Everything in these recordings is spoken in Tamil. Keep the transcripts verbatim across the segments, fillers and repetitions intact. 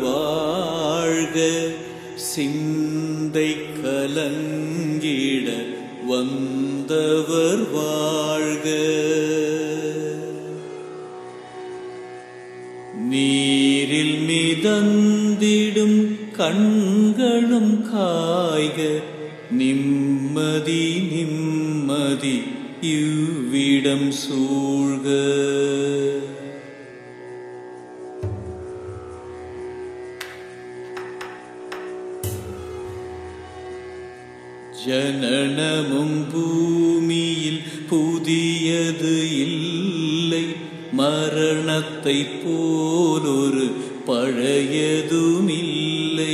வாழ்க, சிந்தை கலங்கிட வந்தவர் வாழ்க. நீரில் மிதந்திடும் கண்களும் காய்க, நிம்மதி நிம்மதி இவ்விடம் சூழ்க. ஜனனமும் பூமியில் புதியது இல்லை, மரணத்தை போலொரு பழையதுமில்லை.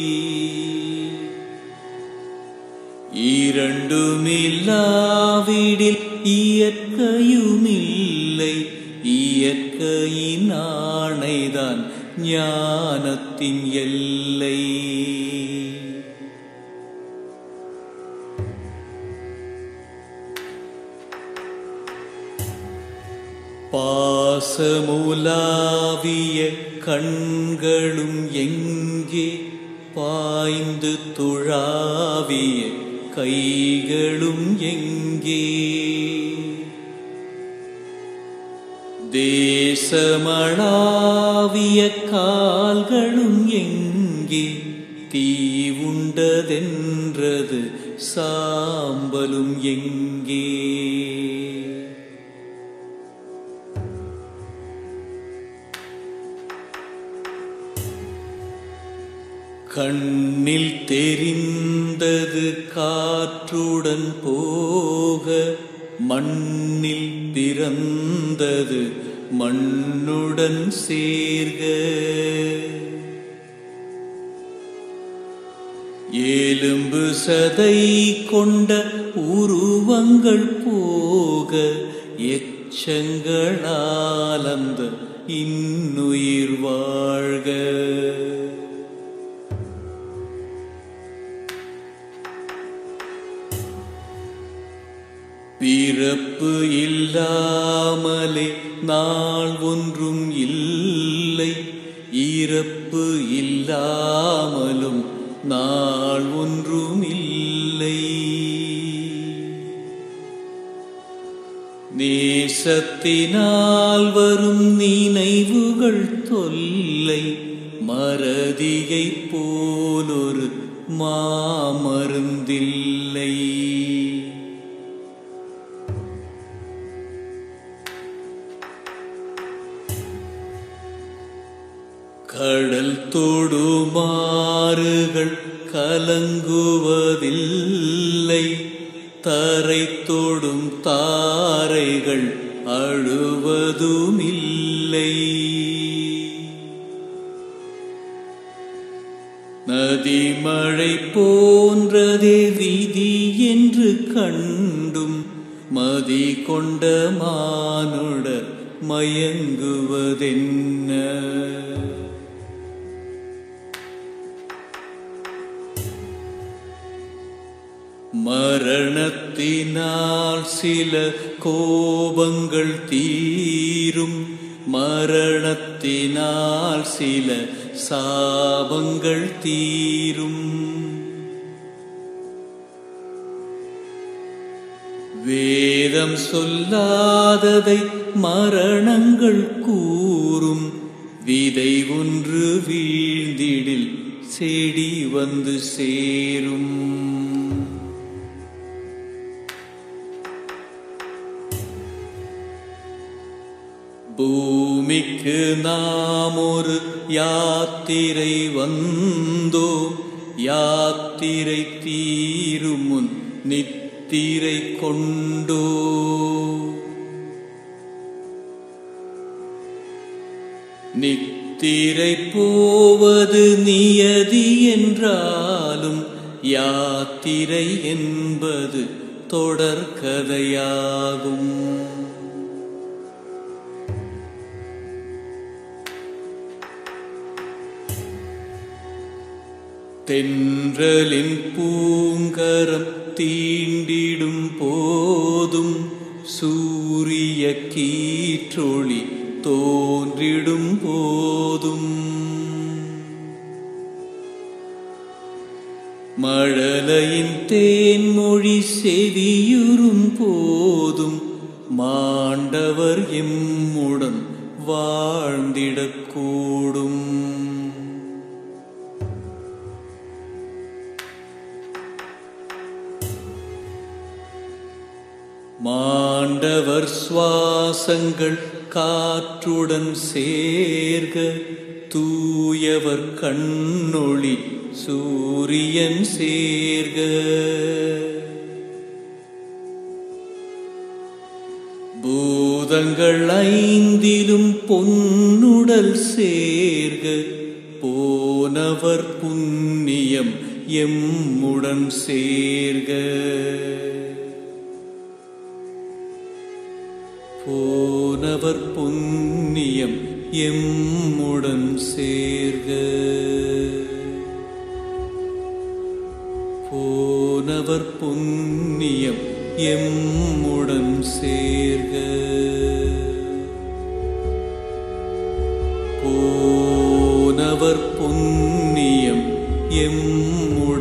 இரண்டுமில்லாவிடில் இயற்கையுமில்லை, இயற்கையின் ஆணைதான் ஞானத்தின் எல்லை. பாசமுலாவிய கண்களும் எங்கே, பாய்ந்து துழாவிய கைகளும் எங்கே. தேசமளாவிய கால்களும் எங்கே, தீவுண்டதென்றது சாம்பலும் எங்கே. கண்ணில் தெரிந்தது காற்றுடன் போக, மண்ணில் பிறந்தது மண்ணுடன் சேர்க. எலும்பு சதை கொண்ட உருவங்கள் போக, எச்சங்களால் அந்த இன்னுயிர் வாழ்க. பிறப்பு இல்லாமலே நாள் ஒன்றும் இல்லை, இறப்பு இல்லாமலும் நாள் ஒன்றும் இல்லை. நேசத்தினால் வரும் நினைவுகள் தொல்லை, மறதியை போலொரு மாமருந்தில்லை. கடல் தொடுமாறுகள் கலங்குவதில்லை, தரை தொடும் தாரைகள் அழுவதுமில்லை. நதிமழை போன்றதே விதி என்று கண்டும், மதி கொண்ட மானுடர் மயங்குவதென்ன. மரணத்தினால் சில கோபங்கள் தீரும், மரணத்தினால் சில சாபங்கள் தீரும். வேதம் சொல்லாததை மரணங்கள் கூறும், விதை ஒன்று வீழ்ந்திடில் செடி வந்து சேரும். பூமிக்கு நாம் ஒரு யாத்திரை வந்தோம், யாத்திரை தீரும் முன் நித்திரை கொண்டோ. நித்திரை போவது நியதி என்றாலும், யாத்திரை என்பது தொடர்கதையாகும். தென்றலின் பூங்கரம் தீண்டிடும் போதும், சூரிய கீற்றொளி தோன்றிடும் போதும், மழலையின் தேன்மொழி செவியுறும் போதும் மாண்டவர் எம்முடன் வாழ்ந்திடக்கூடும். மாண்டவர் சுவாசங்கள் காற்றுடன் சேர்க, தூயவர் கண்ணொளி சூரியன் சேர்க. பூதங்கள் ஐந்திலும் பொன்னுடல் சேர்க, போனவர் புண்ணியம் எம்முடன் சேர்க. போனவர் புண்ணியம் எம்முடன் சேர்க. போனவர் புண்ணியம் எம்முடன் சேர்க. போனவர் புண்ணியம் எம்முடன்